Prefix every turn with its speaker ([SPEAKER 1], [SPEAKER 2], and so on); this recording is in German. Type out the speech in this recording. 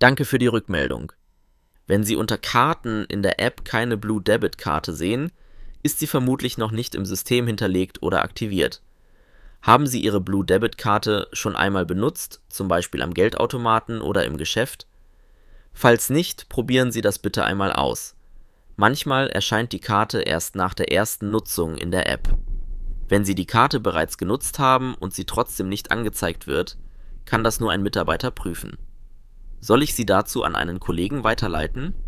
[SPEAKER 1] Danke für die Rückmeldung. Wenn Sie unter Karten in der App keine Blue Debit Karte sehen, ist sie vermutlich noch nicht im System hinterlegt oder aktiviert. Haben Sie Ihre Blue Debit Karte schon einmal benutzt, zum Beispiel am Geldautomaten oder im Geschäft? Falls nicht, probieren Sie das bitte einmal aus. Manchmal erscheint die Karte erst nach der ersten Nutzung in der App. Wenn Sie die Karte bereits genutzt haben und sie trotzdem nicht angezeigt wird, kann das nur ein Mitarbeiter prüfen. Soll ich Sie dazu an einen Kollegen weiterleiten?